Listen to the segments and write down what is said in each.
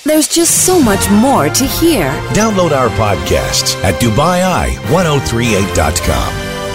There's just so much more to hear. Download our podcasts at DubaiI1038.com.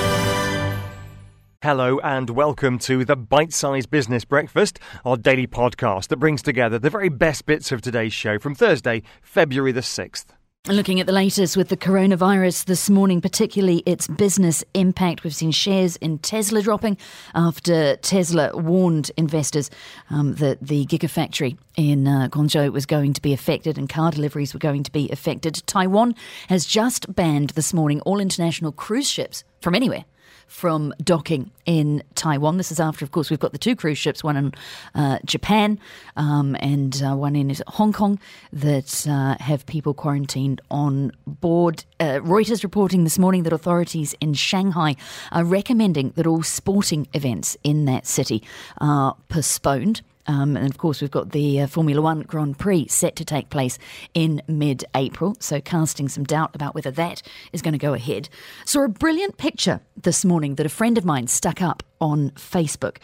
Hello and welcome to the Bite-Sized Business Breakfast, our daily podcast that brings together the very best bits of today's show from Thursday, February the 6th. Looking at the latest with the coronavirus this morning, particularly its business impact. We've seen shares in Tesla dropping after Tesla warned investors that the Gigafactory in Guangzhou was going to be affected and car deliveries were going to be affected. Taiwan has just banned this morning all international cruise ships from anywhere from docking in Taiwan. This is after, of course, we've got the two cruise ships, one in Japan and one in Hong Kong, that have people quarantined on board. Reuters reporting this morning that authorities in Shanghai are recommending that all sporting events in that city are postponed. And of course, we've got the Formula One Grand Prix set to take place in mid-April, so casting some doubt about whether that is going to go ahead. Saw a brilliant picture this morning that a friend of mine stuck up on Facebook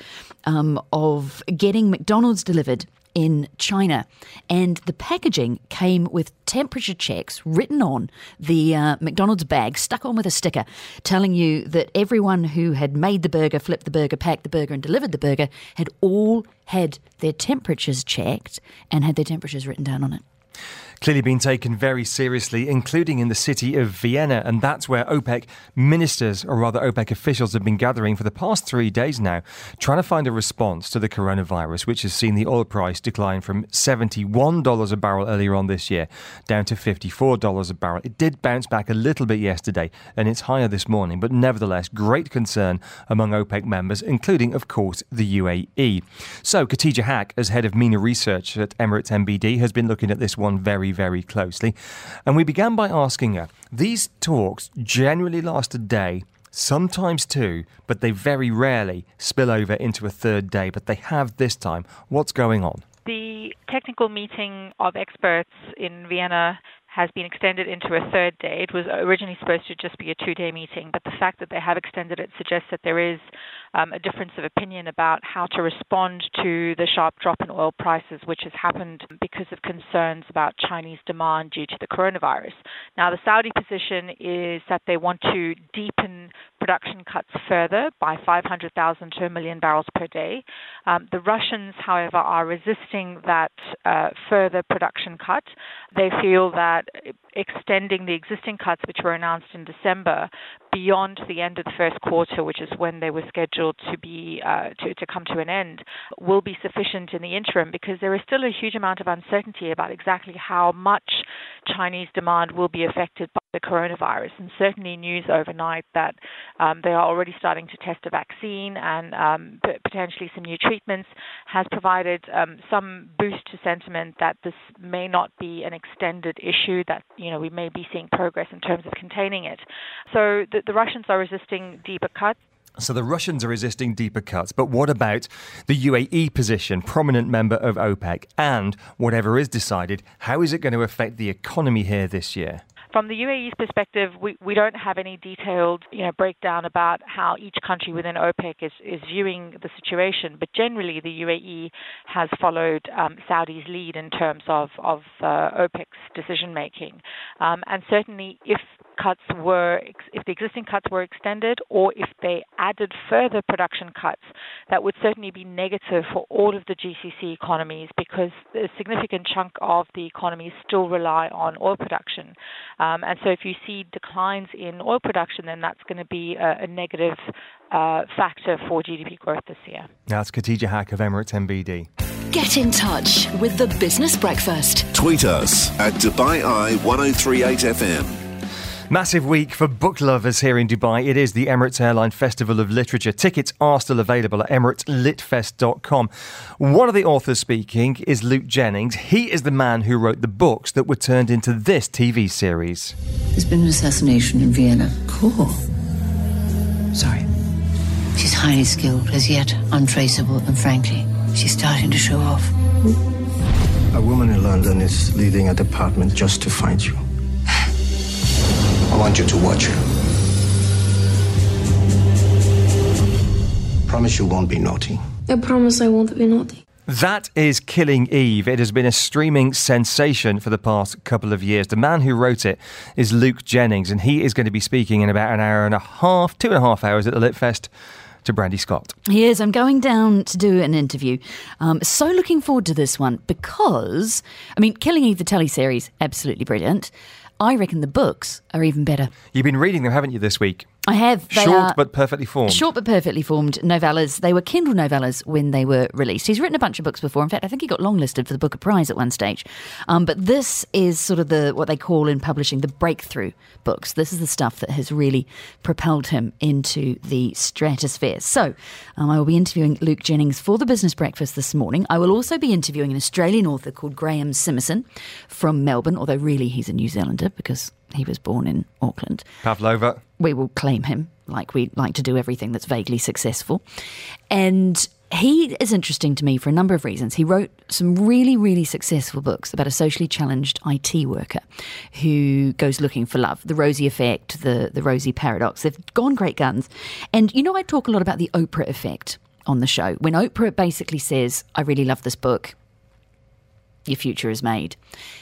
of getting McDonald's delivered in China, and the packaging came with temperature checks written on the McDonald's bag, stuck on with a sticker, telling you that everyone who had made the burger, flipped the burger, packed the burger and delivered the burger had all had their temperatures checked and had their temperatures written down on it. Clearly been taken very seriously, including in the city of Vienna, and that's where OPEC ministers, or rather OPEC officials, have been gathering for the past 3 days now, trying to find a response to the coronavirus, which has seen the oil price decline from $71 a barrel earlier on this year down to $54 a barrel. It did bounce back a little bit yesterday, and it's higher this morning, but nevertheless, great concern among OPEC members, including, of course, the UAE. So, Khatija Haque, as head of MENA research at Emirates MBD, has been looking at this one very closely. And we began by asking her, these talks generally last a day, sometimes two, but they very rarely spill over into a third day, but they have this time. What's going on? The technical meeting of experts in Vienna has been extended into a third day. It was originally supposed to just be a 2-day meeting, but the fact that they have extended it suggests that there is a difference of opinion about how to respond to the sharp drop in oil prices, which has happened because of concerns about Chinese demand due to the coronavirus. Now, the Saudi position is that they want to deepen production cuts further by 500,000 to 1 million barrels per day. The Russians, however, are resisting that further production cut. They feel that extending the existing cuts, which were announced in December, beyond the end of the first quarter, which is when they were scheduled to be to come to an end, will be sufficient in the interim, because there is still a huge amount of uncertainty about exactly how much Chinese demand will be affected by the coronavirus. And certainly news overnight that they are already starting to test a vaccine and potentially some new treatments has provided some boost to sentiment that this may not be an extended issue, that we may be seeing progress in terms of containing it. So the Russians are resisting deeper cuts. So the Russians are resisting deeper cuts, but what about the UAE position, prominent member of OPEC, and whatever is decided, how is it going to affect the economy here this year? From the UAE's perspective, we don't have any detailed breakdown about how each country within OPEC is viewing the situation, but generally the UAE has followed Saudi's lead in terms of OPEC's decision making, and certainly if the existing cuts were extended, or if they added further production cuts, that would certainly be negative for all of the GCC economies, because a significant chunk of the economies still rely on oil production. And so if you see declines in oil production, then that's going to be a negative factor for GDP growth this year. That's Khatija Haque of Emirates MBD. Get in touch with the Business Breakfast. Tweet us at DubaiI1038FM. Massive week for book lovers here in Dubai. It is the Emirates Airline Festival of Literature. Tickets are still available at emirateslitfest.com. One of the authors speaking is Luke Jennings. He is the man who wrote the books that were turned into this TV series. There's been an assassination in Vienna. Cool. Sorry. She's highly skilled, as yet untraceable, and frankly, she's starting to show off. A woman in London is leading a department just to find you. I want you to watch her. Promise you won't be naughty. I promise I won't be naughty. That is Killing Eve. It has been a streaming sensation for the past couple of years. The man who wrote it is Luke Jennings, and he is going to be speaking in about an hour and a half, 2.5 hours at the Litfest to Brandy Scott. He is. I'm going down to do an interview. So looking forward to this one because, Killing Eve, the teleseries, absolutely brilliant. I reckon the books are even better. You've been reading them, haven't you, this week? I have. Short but perfectly formed. Short but perfectly formed novellas. They were Kindle novellas when they were released. He's written a bunch of books before. In fact, I think he got longlisted for the Booker Prize at one stage. But this is sort of what they call in publishing the breakthrough books. This is the stuff that has really propelled him into the stratosphere. So I will be interviewing Luke Jennings for the Business Breakfast this morning. I will also be interviewing an Australian author called Graham Simmerson from Melbourne, although really he's a New Zealander because he was born in Auckland. Pavlova. We will claim him, like we like to do everything that's vaguely successful. And he is interesting to me for a number of reasons. He wrote some really, really successful books about a socially challenged IT worker who goes looking for love. The Rosie Effect, the Rosie Paradox. They've gone great guns. And I talk a lot about the Oprah effect on the show. When Oprah basically says, I really love this book, your future is made.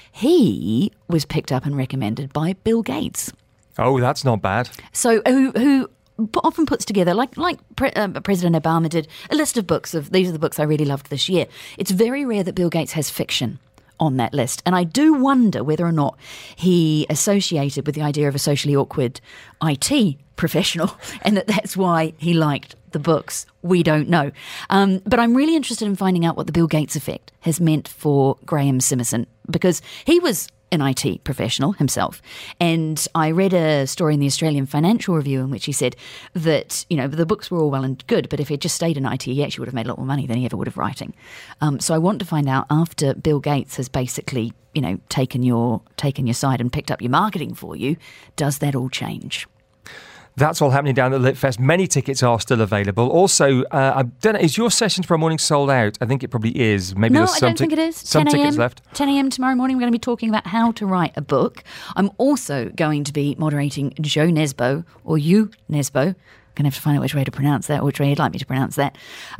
He was picked up and recommended by Bill Gates. Oh, that's not bad. So who often puts together, like President Obama did, a list of books of these are the books I really loved this year. It's very rare that Bill Gates has fiction on that list. And I do wonder whether or not he associated with the idea of a socially awkward IT professional and that's why he liked the books. We don't know. But I'm really interested in finding out what the Bill Gates effect has meant for Graham Simmerson because he was an IT professional himself. And I read a story in the Australian Financial Review in which he said that, the books were all well and good, but if he'd just stayed in IT, he actually would have made a lot more money than he ever would of writing. So I want to find out after Bill Gates has basically, taken your side and picked up your marketing for you, does that all change? That's all happening down at the Litfest. Many tickets are still available. Also, I don't know, is your session tomorrow morning sold out? I think it probably is. Maybe no, there's I don't think it is. Some tickets left. 10 a.m. tomorrow morning, we're going to be talking about how to write a book. I'm also going to be moderating Joe Nesbo, or you Nesbo. Going to have to find out which way to pronounce that, or which way you'd like me to pronounce that.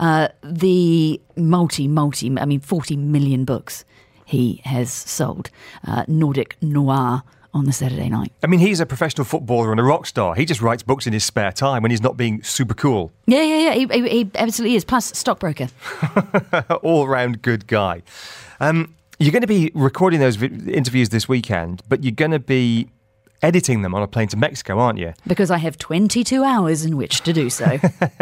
The 40 million books he has sold. Nordic Noir on the Saturday night. He's a professional footballer and a rock star. He just writes books in his spare time when he's not being super cool. Yeah. He absolutely is. Plus, stockbroker. All-round good guy. You're going to be recording those interviews this weekend, but you're going to be editing them on a plane to Mexico, aren't you? Because I have 22 hours in which to do so.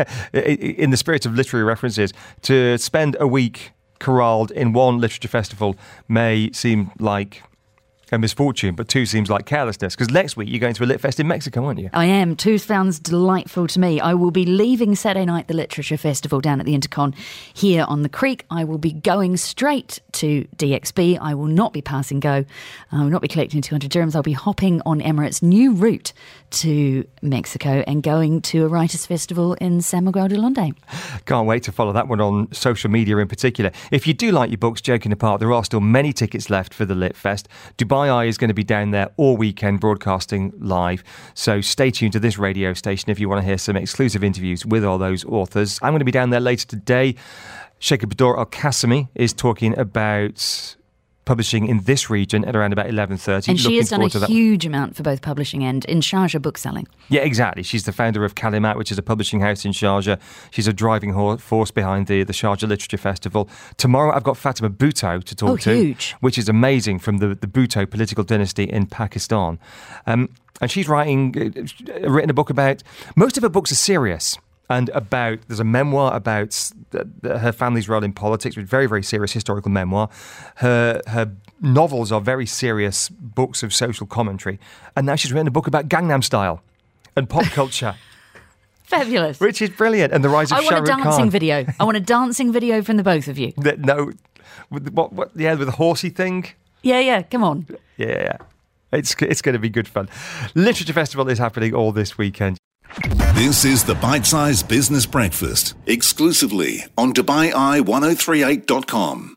In the spirit of literary references, to spend a week corralled in one literature festival may seem like a misfortune, but 2 seems like carelessness, because next week you're going to a Litfest in Mexico, aren't you? I am. 2 sounds delightful to me. I will be leaving Saturday night, the Literature Festival down at the Intercon here on the Creek. I will be going straight to DXB. I will not be passing go. I will not be collecting 200 dirhams. I'll be hopping on Emirates' new route to Mexico and going to a writers' festival in San Miguel de Allende. Can't wait to follow that one on social media in particular. If you do like your books, joking apart, there are still many tickets left for the Litfest. Dubai Eye is going to be down there all weekend broadcasting live, so stay tuned to this radio station if you want to hear some exclusive interviews with all those authors. I'm going to be down there later today. Sheikha Bador Al-Qasimi is talking about publishing in this region at around about 11:30. And she has done a huge amount for both publishing and in Sharjah bookselling. Yeah, exactly. She's the founder of Kalimat, which is a publishing house in Sharjah. She's a driving force behind the Sharjah Literature Festival. Tomorrow I've got Fatima Bhutto to talk to, huge. Which is amazing, from the Bhutto political dynasty in Pakistan. And she's written a book about, most of her books are serious. And there's a memoir about her family's role in politics, with very, very serious historical memoir. Her novels are very serious books of social commentary. And now she's written a book about Gangnam Style and pop culture. Fabulous. Which is brilliant. And the rise of Shah Rukh Khan. I want a dancing video. I want a dancing video from the both of you. No, with the horsey thing? Yeah, come on. Yeah. It's going to be good fun. Literature Festival is happening all this weekend. This is the Bite-Sized Business Breakfast, exclusively on DubaiEye1038.com.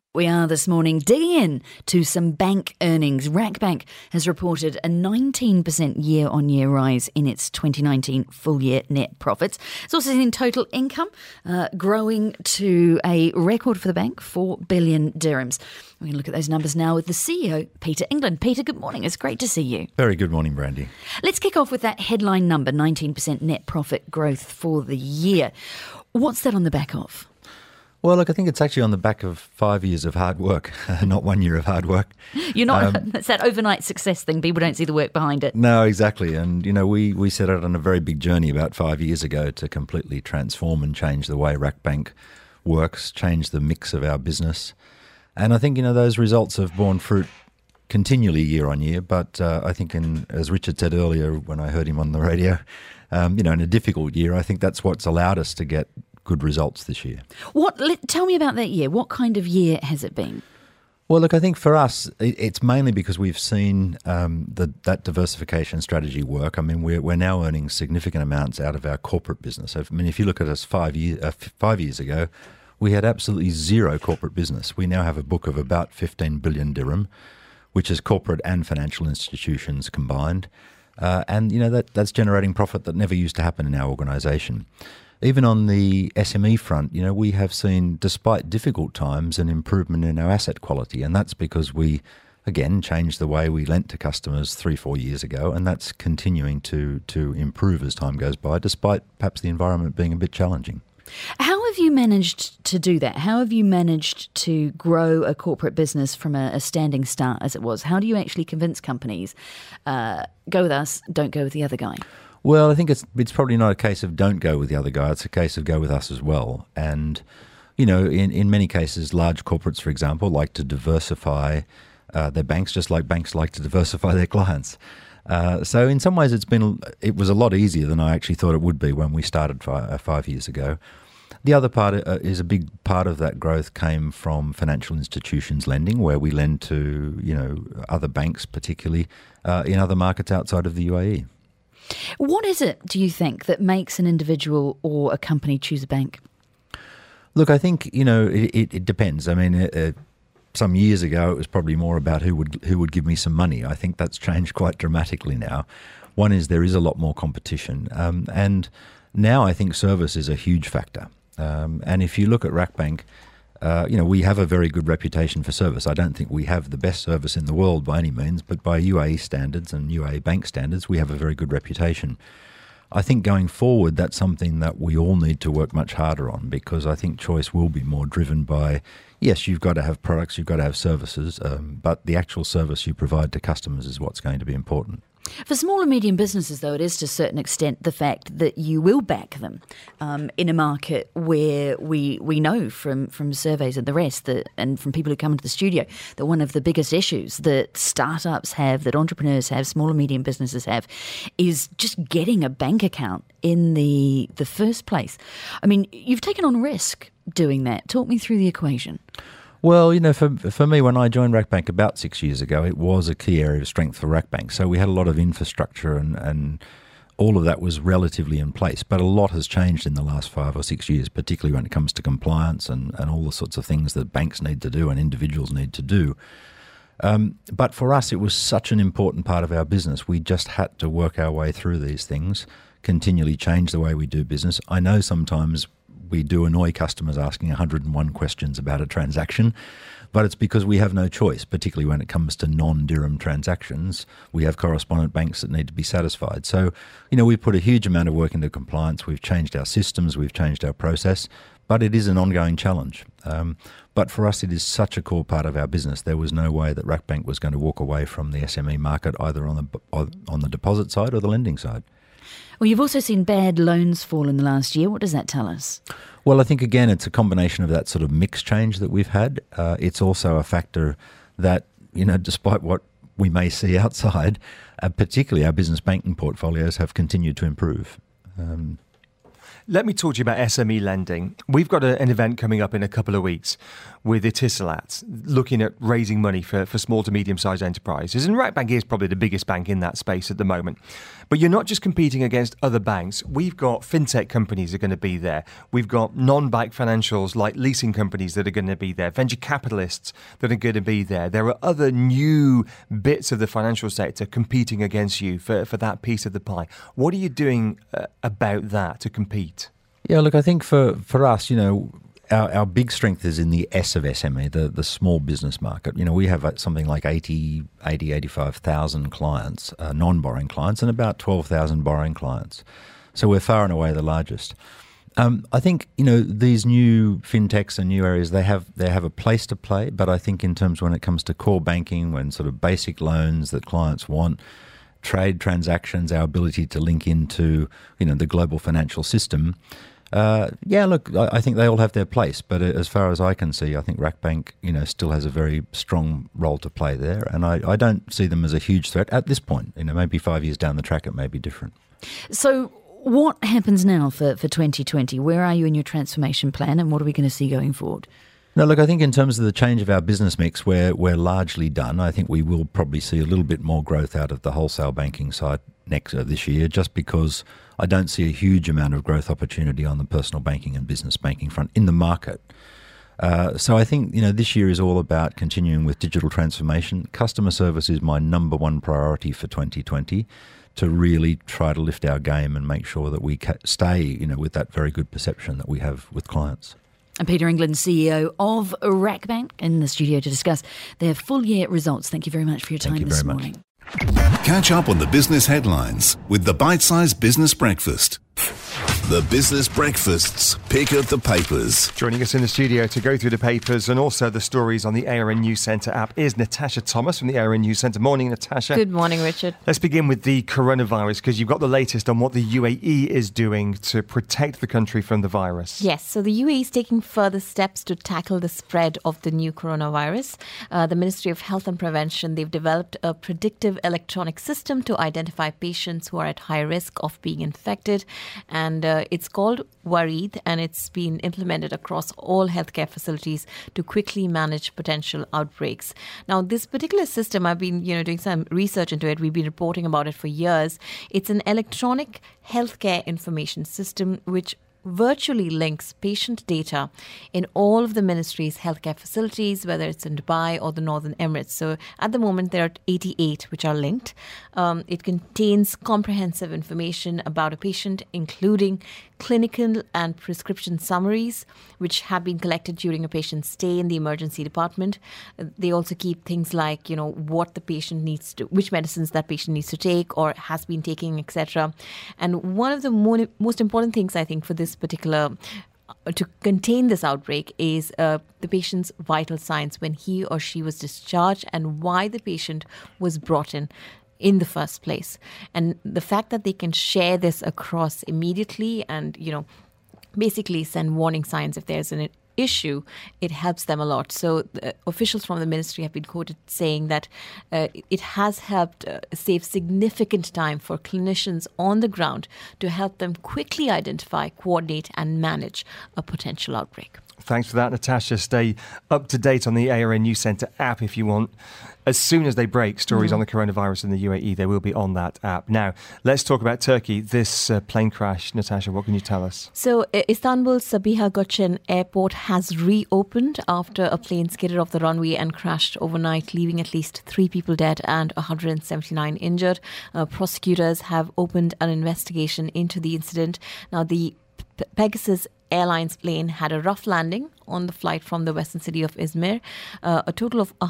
We are this morning digging in to some bank earnings. RACBank has reported a 19% year-on-year rise in its 2019 full-year net profits. It's also seen total income growing to a record for the bank, 4 billion dirhams. We're going to look at those numbers now with the CEO, Peter England. Peter, good morning. It's great to see you. Very good morning, Brandy. Let's kick off with that headline number, 19% net profit growth for the year. What's that on the back of? Well, look, I think it's actually on the back of 5 years of hard work, not 1 year of hard work. You're not, it's that overnight success thing. People don't see the work behind it. No, exactly. And, you know, we set out on a very big journey about 5 years ago to completely transform and change the way RACBank works, change the mix of our business. And I think, you know, those results have borne fruit continually year on year. But I think, as Richard said earlier when I heard him on the radio, you know, in a difficult year, I think that's what's allowed us to get good results this year. Tell me about that year. What kind of year has it been? Well, look, I think for us, it's mainly because we've seen that diversification strategy work. I mean, we're now earning significant amounts out of our corporate business. I mean, if you look at us 5 years ago, we had absolutely zero corporate business. We now have a book of about 15 billion dirham, which is corporate and financial institutions combined. And, you know, that's generating profit that never used to happen in our organisation. Even on the SME front, you know, we have seen, despite difficult times, an improvement in our asset quality. And that's because we, again, changed the way we lent to customers 3-4 years ago. And that's continuing to improve as time goes by, despite perhaps the environment being a bit challenging. How have you managed to do that? How have you managed to grow a corporate business from a standing start as it was? How do you actually convince companies, go with us, don't go with the other guy? Well, I think it's probably not a case of don't go with the other guy. It's a case of go with us as well. And, you know, in many cases, large corporates, for example, like to diversify their banks, just like banks like to diversify their clients. So in some ways, it was a lot easier than I actually thought it would be when we started 5 years ago. The other part is a big part of that growth came from financial institutions lending, where we lend to, you know, other banks, particularly in other markets outside of the UAE. What is it, do you think, that makes an individual or a company choose a bank? Look, I think, you know, it depends. I mean, some years ago, it was probably more about who would give me some money. I think that's changed quite dramatically now. One is there is a lot more competition. And now I think service is a huge factor. And if you look at RACBank, you know, we have a very good reputation for service. I don't think we have the best service in the world by any means, but by UAE standards and UAE bank standards, we have a very good reputation. I think going forward, that's something that we all need to work much harder on, because I think choice will be more driven by, yes, you've got to have products, you've got to have services, but the actual service you provide to customers is what's going to be important. For small and medium businesses, though, it is to a certain extent the fact that you will back them in a market where we know from surveys and the rest and from people who come into the studio that one of the biggest issues that startups have, that entrepreneurs have, small and medium businesses have, is just getting a bank account in the first place. I mean, you've taken on risk doing that. Talk me through the equation. Well, you know, for me, when I joined RACBank about 6 years ago, it was a key area of strength for RACBank. So we had a lot of infrastructure and all of that was relatively in place. But a lot has changed in the last 5 or 6 years, particularly when it comes to compliance and all the sorts of things that banks need to do and individuals need to do. But for us, it was such an important part of our business. We just had to work our way through these things, continually change the way we do business. I know sometimes we do annoy customers asking 101 questions about a transaction, but it's because we have no choice, particularly when it comes to non-dirham transactions. We have correspondent banks that need to be satisfied. So, you know, we put a huge amount of work into compliance. We've changed our systems, we've changed our process, but it is an ongoing challenge. But for us, it is such a core part of our business. There was no way that RACBank was going to walk away from the SME market, either on the deposit side or the lending side. Well, you've also seen bad loans fall in the last year. What does that tell us? Well, I think, again, it's a combination of that sort of mix change that we've had. It's also a factor that, you know, despite what we may see outside, particularly our business banking portfolios have continued to improve. Let me talk to you about SME lending. We've got an event coming up in a couple of weeks with Etisalat, looking at raising money for small to medium-sized enterprises. And RAKBank is probably the biggest bank in that space at the moment. But you're not just competing against other banks. We've got fintech companies that are going to be there. We've got non-bank financials like leasing companies that are going to be there, venture capitalists that are going to be there. There are other new bits of the financial sector competing against you for that piece of the pie. What are you doing about that to compete? Yeah, look, I think for us, our big strength is in the S of SME, the small business market. We have something like 85,000 clients, non-borrowing clients, and about 12,000 borrowing clients. So we're far and away the largest. I think, these new fintechs and new areas, they have a place to play. But I think in terms when it comes to core banking, when sort of basic loans that clients want, trade transactions, our ability to link into, the global financial system, I think they all have their place. But as far as I can see, I think RAKBank, still has a very strong role to play there. And I don't see them as a huge threat at this point. Maybe 5 years down the track, it may be different. So what happens now for 2020? Where are you in your transformation plan and what are we going to see going forward? No, look, I think in terms of the change of our business mix, we're largely done. I think we will probably see a little bit more growth out of the wholesale banking side this year, just because I don't see a huge amount of growth opportunity on the personal banking and business banking front in the market. So I think, this year is all about continuing with digital transformation. Customer service is my number one priority for 2020, to really try to lift our game and make sure that we stay, with that very good perception that we have with clients. And Peter England, CEO of RAKBank, in the studio to discuss their full year results. Thank you very much for your time this morning. Catch up on the business headlines with the Bite-Sized Business Breakfast. The Business Breakfast's Pick of the Papers. Joining us in the studio to go through the papers and also the stories on the ARN News Centre app is Natasha Thomas from the ARN News Centre. Morning, Natasha. Good morning, Richard. Let's begin with the coronavirus, because you've got the latest on what the UAE is doing to protect the country from the virus. Yes, so the UAE is taking further steps to tackle the spread of the new coronavirus. The Ministry of Health and Prevention, they've developed a predictive electronic system to identify patients who are at high risk of being infected. And it's called Wareed, and it's been implemented across all healthcare facilities to quickly manage potential outbreaks. Now, this particular system, I've been doing some research into it. We've been reporting about it for years. It's an electronic healthcare information system which virtually links patient data in all of the ministry's healthcare facilities, whether it's in Dubai or the Northern Emirates. So at the moment, there are 88 which are linked. It contains comprehensive information about a patient, including clinical and prescription summaries, which have been collected during a patient's stay in the emergency department. They also keep things like, what the patient needs to, which medicines that patient needs to take or has been taking, etc. And one of the most important things, I think, for this particular to contain this outbreak is the patient's vital signs when he or she was discharged and why the patient was brought in the first place. And the fact that they can share this across immediately and, basically send warning signs if there's an issue, it helps them a lot. So officials from the ministry have been quoted saying that it has helped save significant time for clinicians on the ground to help them quickly identify, coordinate and manage a potential outbreak. Thanks for that, Natasha. Stay up to date on the ARN News Centre app if you want. As soon as they break stories on the coronavirus in the UAE, they will be on that app. Now, let's talk about Turkey. This plane crash, Natasha, what can you tell us? So, Istanbul's Sabiha Gökçen Airport has reopened after a plane skidded off the runway and crashed overnight, leaving at least 3 people dead and 179 injured. Prosecutors have opened an investigation into the incident. Now, the Pegasus Airlines plane had a rough landing on the flight from the western city of Izmir. A total of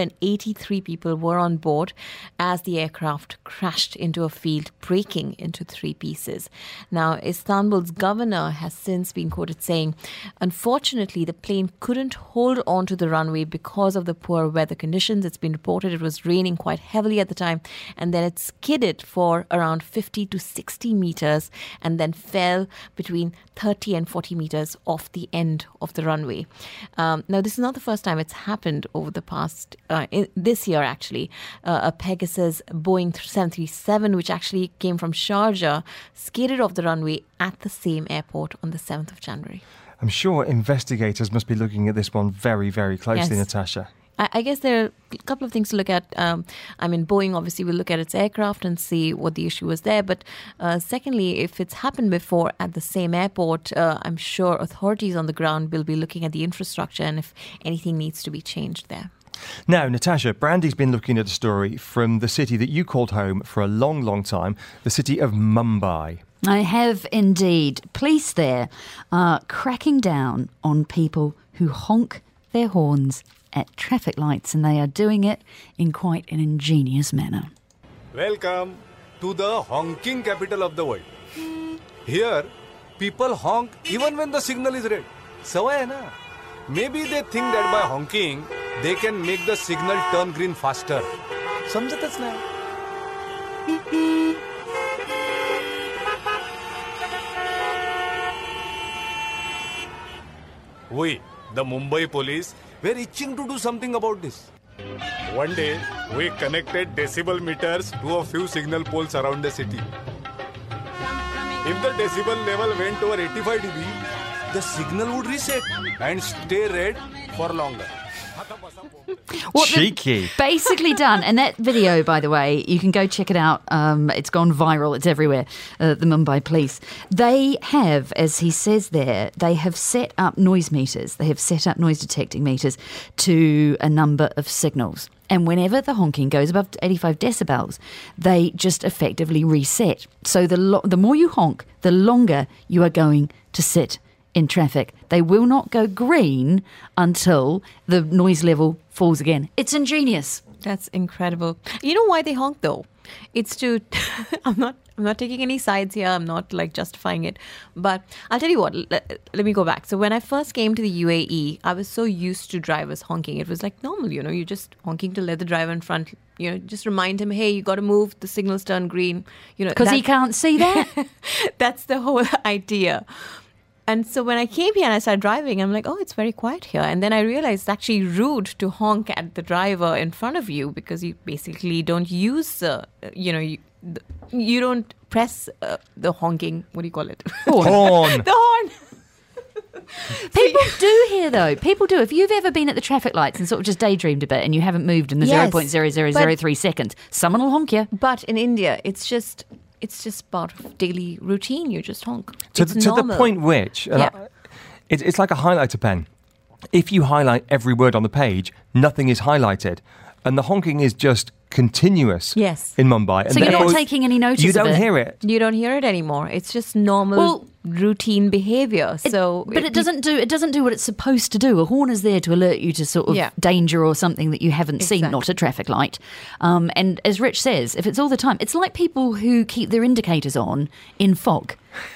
183 people were on board as the aircraft crashed into a field, breaking into 3 pieces. Now, Istanbul's governor has since been quoted saying, unfortunately, the plane couldn't hold on to the runway because of the poor weather conditions. It's been reported it was raining quite heavily at the time, and then it skidded for around 50 to 60 meters and then fell between 30 and 40 meters off the end of the runway. Now, this is not the first time it's happened over the past, this year actually. A Pegasus Boeing 737, which actually came from Sharjah, skated off the runway at the same airport on the 7th of January. I'm sure investigators must be looking at this one very, very closely, Yes. Natasha. I guess there are a couple of things to look at. Boeing obviously will look at its aircraft and see what the issue was there. But secondly, if it's happened before at the same airport, I'm sure authorities on the ground will be looking at the infrastructure and if anything needs to be changed there. Now, Natasha, Brandy's been looking at a story from the city that you called home for a long, long time, the city of Mumbai. I have indeed. Police there are cracking down on people who honk their horns at traffic lights, and they are doing it in quite an ingenious manner. Welcome to the honking capital of the world. Here, people honk even when the signal is red. Sawai hai na? Maybe they think that by honking, they can make the signal turn green faster. समझतच नाही. We, the Mumbai police, were itching to do something about this. One day, we connected decibel meters to a few signal poles around the city. If the decibel level went over 85 dB, the signal would reset and stay red for longer. What Cheeky. they've basically done, and that video, by the way, you can go check it out. It's gone viral. It's everywhere. The Mumbai police. They have, as he says there, they have set up noise meters. They have set up noise detecting meters to a number of signals. And whenever the honking goes above 85 decibels, they just effectively reset. So the more you honk, the longer you are going to sit in traffic. They will not go green until the noise level falls again. It's ingenious. That's incredible. You know why they honk though? It's to I'm not taking any sides here. I'm not like justifying it. But I'll tell you what, let me go back. So when I first came to the UAE, I was so used to drivers honking. It was like normal, you're just honking to let the driver in front, just remind him, hey, you got to move, the signals turn green. Because he can't see that? That's the whole idea. And so when I came here and I started driving, I'm like, oh, it's very quiet here. And then I realized it's actually rude to honk at the driver in front of you because you basically don't use, you don't press the honking, what do you call it? Horn. The horn. People do here, though. People do. If you've ever been at the traffic lights and sort of just daydreamed a bit and you haven't moved in the Yes, 0.0003 seconds, someone will honk you. But in India, it's just part of daily routine. You just honk. To the point which, it's like a highlighter pen. If you highlight every word on the page, nothing is highlighted. And the honking is just continuous in Mumbai. And so you're not taking any notice of it? You don't hear it. You don't hear it anymore. It's just normal routine behaviour. But it doesn't do what it's supposed to do. A horn is there to alert you to sort of danger or something that you haven't seen, not a traffic light. And as Rich says, if it's all the time, it's like people who keep their indicators on in fog.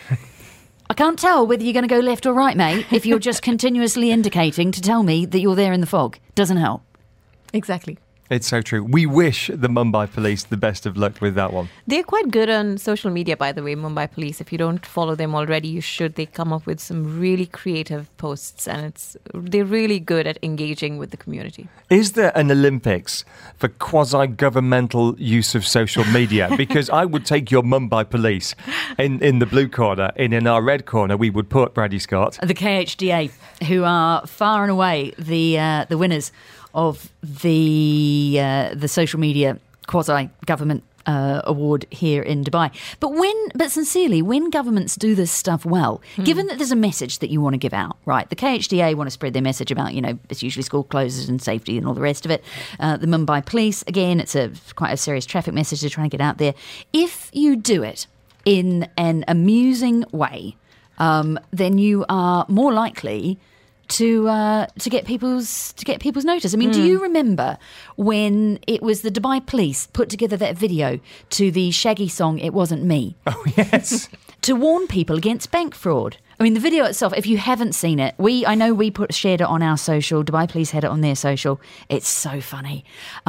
I can't tell whether you're going to go left or right, mate, if you're just continuously indicating to tell me that you're there in the fog. Doesn't help. Exactly. It's so true. We wish the Mumbai police the best of luck with that one. They're quite good on social media, by the way, Mumbai police. If you don't follow them already, you should. They come up with some really creative posts and they're really good at engaging with the community. Is there an Olympics for quasi-governmental use of social media? Because I would take your Mumbai police in the blue corner, and in our red corner we would put Brady Scott. The KHDA, who are far and away the winners of the social media quasi-government award here in Dubai. But sincerely, when governments do this stuff well, given that there's a message that you want to give out, right? The KHDA want to spread their message about, it's usually school closures and safety and all the rest of it. The Mumbai police, again, it's quite a serious traffic message they're trying to get out there. If you do it in an amusing way, then you are more likely to get people's notice. I mean, do you remember when it was the Dubai police put together that video to the Shaggy song "It Wasn't Me"? Oh yes, to warn people against bank fraud. I mean, the video itself, if you haven't seen it, I know we shared it on our social. Dubai police had it on their social. It's so funny.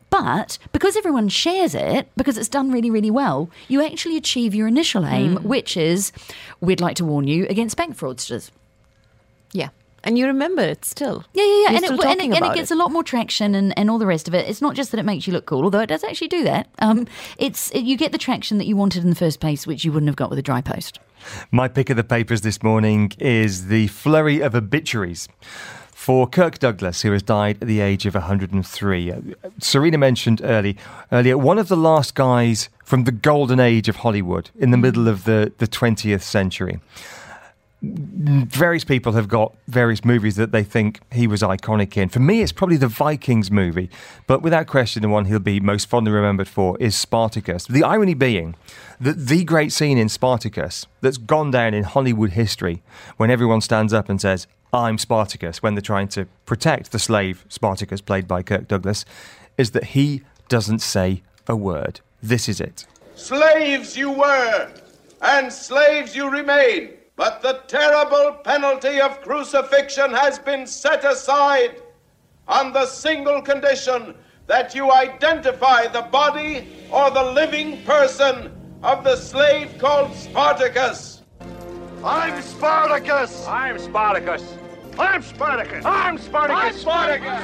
But because everyone shares it, because it's done really, really well, you actually achieve your initial aim, which is, we'd like to warn you against bank fraudsters. Yeah. And you remember it still. Yeah. You're And still it talking about gets a lot more traction and all the rest of it. It's not just that it makes you look cool, although it does actually do that. You get the traction that you wanted in the first place, which you wouldn't have got with a dry post. My pick of the papers this morning is the flurry of obituaries for Kirk Douglas, who has died at the age of 103. Serena mentioned earlier, one of the last guys from the golden age of Hollywood in the middle of the 20th century. Various people have got various movies that they think he was iconic in. For me, it's probably the Vikings movie, but without question, the one he'll be most fondly remembered for is Spartacus. The irony being that the great scene in Spartacus that's gone down in Hollywood history, when everyone stands up and says, "I'm Spartacus," when they're trying to protect the slave Spartacus, played by Kirk Douglas, is that he doesn't say a word. This is it. Slaves you were, and slaves you remain. But the terrible penalty of crucifixion has been set aside on the single condition that you identify the body or the living person of the slave called Spartacus. I'm Spartacus! I'm Spartacus. I'm Spartacus! I'm Spartacus. I'm Spartacus!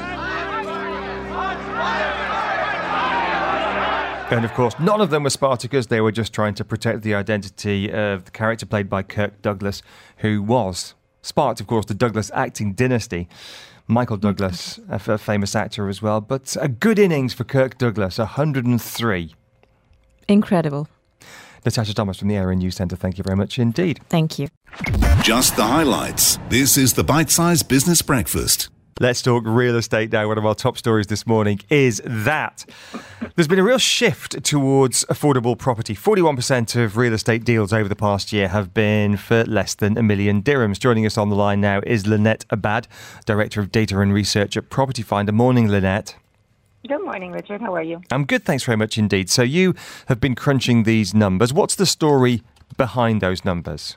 And of course, none of them were Spartacus. They were just trying to protect the identity of the character played by Kirk Douglas, who was sparked, of course, the Douglas acting dynasty. Michael Douglas, a famous actor as well. But a good innings for Kirk Douglas, 103. Incredible. Natasha Thomas from the Area News Centre, thank you very much indeed. Thank you. Just the highlights. This is the Bite-Sized Business Breakfast. Let's talk real estate now. One of our top stories this morning is that there's been a real shift towards affordable property. 41% of real estate deals over the past year have been for less than $1 million dirhams. Joining us on the line now is Lynette Abad, Director of Data and Research at Property Finder. Morning, Lynette. Good morning, Richard. How are you? I'm good, thanks very much indeed. So you have been crunching these numbers. What's the story behind those numbers?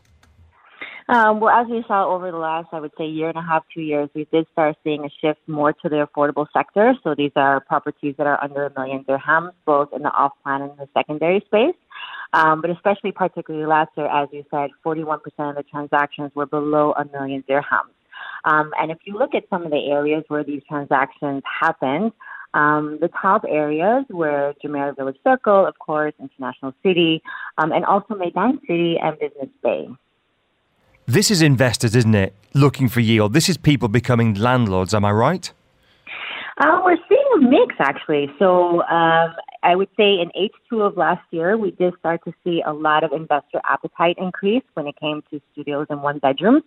Well, as we saw over the last, I would say, year and a half, 2 years, we did start seeing a shift more to the affordable sector. So these are properties that are under $1 million dirhams, both in the off-plan and the secondary space. But especially particularly last year, as you said, 41% of the transactions were below $1 million dirhams. And if you look at some of the areas where these transactions happened, the top areas were Jumeirah Village Circle, of course, International City, and also Meydan City and Business Bay. This is investors, isn't it, looking for yield? This is people becoming landlords, am I right? We're seeing a mix, actually. So I would say in H2 of last year, we did start to see a lot of investor appetite increase when it came to studios and one bedrooms.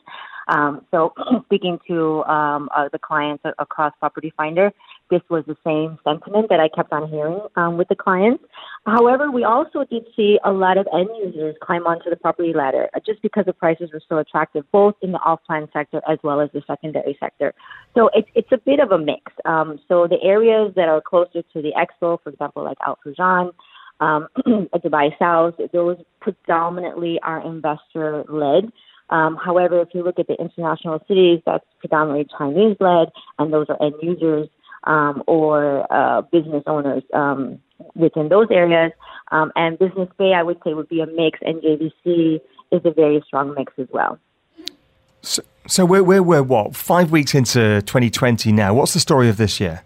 So speaking to the clients across Property Finder, this was the same sentiment that I kept on hearing with the clients. However, we also did see a lot of end users climb onto the property ladder just because the prices were so attractive, both in the off-plan sector as well as the secondary sector. So it's a bit of a mix. So the areas that are closer to the Expo, for example, like Al Fujan, Dubai South, those predominantly are investor-led. However, if you look at the international cities, that's predominantly Chinese-led, and those are end users or business owners within those areas. And Business Bay, I would say, would be a mix, and JVC is a very strong mix as well. So we're what, 5 weeks into 2020 now? What's the story of this year?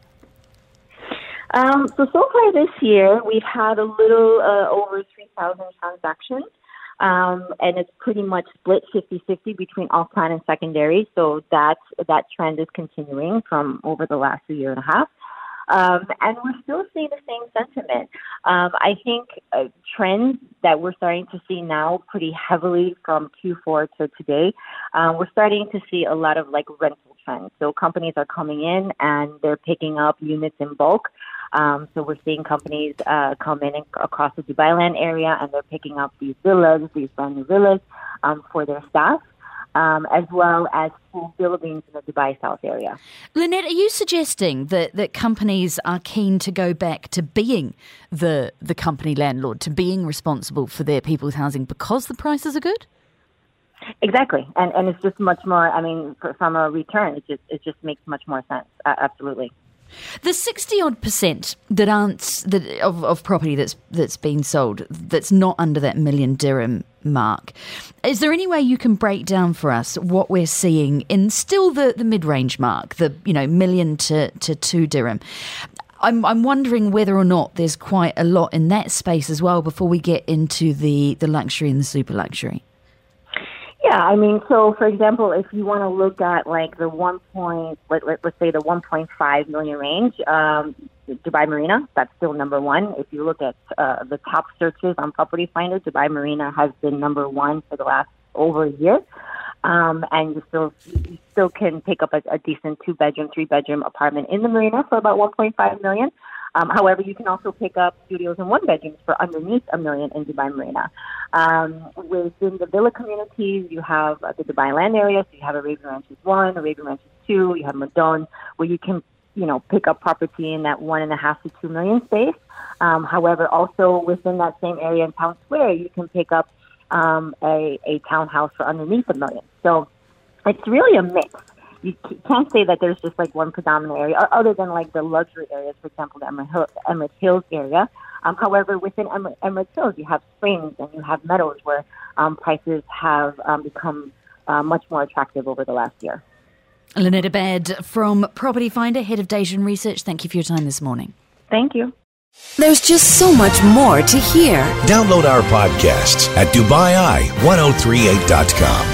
So far this year, we've had a little over 3,000 transactions. And it's pretty much split 50-50 between off-plan and secondary. So that trend is continuing from over the last year and a half. And we're still seeing the same sentiment. I think trends that we're starting to see now pretty heavily from Q4 to today, we're starting to see a lot of like rental trends. So companies are coming in and they're picking up units in bulk. So we're seeing companies come in across the Dubai Land area, and they're picking up these villas, these brand new villas for their staff, as well as full buildings in the Dubai South area. Lynette, are you suggesting that companies are keen to go back to being the company landlord, to being responsible for their people's housing because the prices are good? Exactly, and it's just much more. I mean, from a return, it just makes much more sense. Absolutely. The 60-odd% that aren't of property that's been sold that's not under that $1 million dirham mark. Is there any way you can break down for us what we're seeing in still the mid-range mark, the $1 million to 2 dirham? I'm wondering whether or not there's quite a lot in that space as well before we get into the luxury and the super luxury. Yeah, I mean, so for example, if you want to look at like the let's say the 1.5 million range, Dubai Marina, that's still number one. If you look at the top searches on Property Finder, Dubai Marina has been number one for the last over a year. And you still can pick up a decent 2-bedroom, 3-bedroom apartment in the marina for about 1.5 million. However, you can also pick up studios and 1-bedrooms for underneath $1 million in Dubai Marina. Within the villa communities, you have the Dubai Land area, so you have Arabian Ranches 1, Arabian Ranches 2, you have Madon, where you can, pick up property in that 1.5 to 2 million space. However, also within that same area in Town Square, you can pick up a townhouse for underneath $1 million. So it's really a mix. You can't say that there's just like one predominant area, other than like the luxury areas, for example, the Emirates Hills area. However, within Emirates Hills, you have Springs and you have Meadows, where prices have become much more attractive over the last year. Lynette Abad from Property Finder, Head of Data and Research, thank you for your time this morning. Thank you. There's just so much more to hear. Download our podcasts at DubaiEye1038.com.